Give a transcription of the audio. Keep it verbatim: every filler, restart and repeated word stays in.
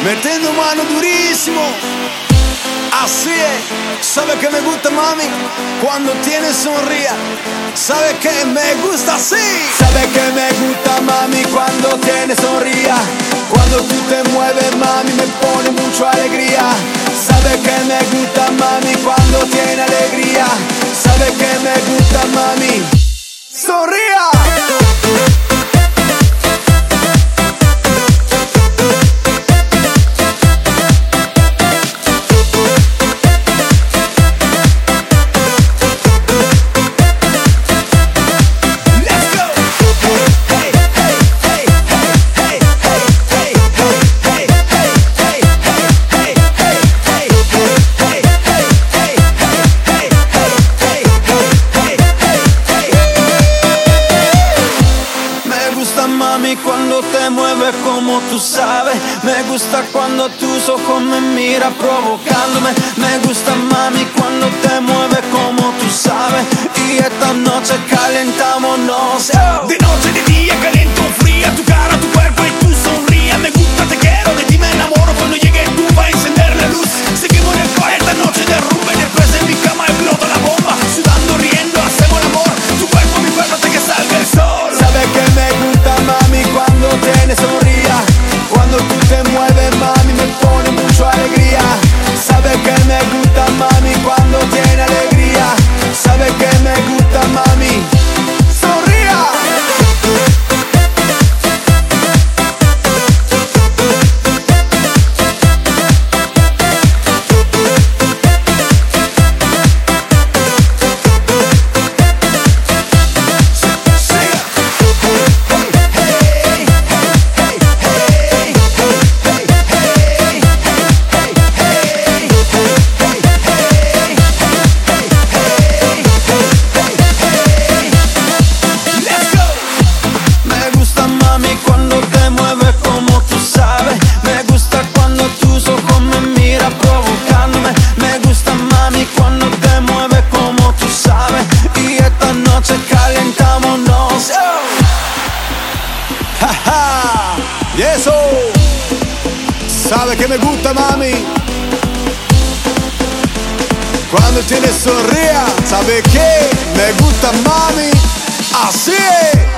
Mettendo mano durissimo. Así es. Sabe que me gusta mami cuando tiene sonría. Sabe que me gusta así. Sabe que me gusta mami cuando tiene sonría. Cuando tú te mueves mami me pone mucha alegría. Sabe que me gusta mami cuando tiene alegría. Sabe que me gusta mami. Sonría. Cuando te mueves como tú sabes. Me gusta cuando tus ojos me miran provocándome. Me gusta mami cuando te mueves como tú sabes. Y esta noche calentámonos. De noche, de día, caliente o fría. Tu cara, tu cuerpo y tu sonrisa. Me gusta, te quiero, de ti me enamoro. Cuando llegue tú vas a encender la luz. Seguimos en el core, esta noche derrumbe. Después en mi cama explota la bomba. Sudando, riendo, hacemos el amor. Tu cuerpo, mi cuerpo, hasta que salga el sol. Sabe que me gusta mami cuando tiene sonría. Cuando tú te mueves mami me pone mucha alegría. Sabe que me gusta mami cuando tiene alegría. Sabe que me gusta mami. Sonría. Y eso, sabe que me gusta mami cuando tiene sonría. Sabe que me gusta mami. Así es.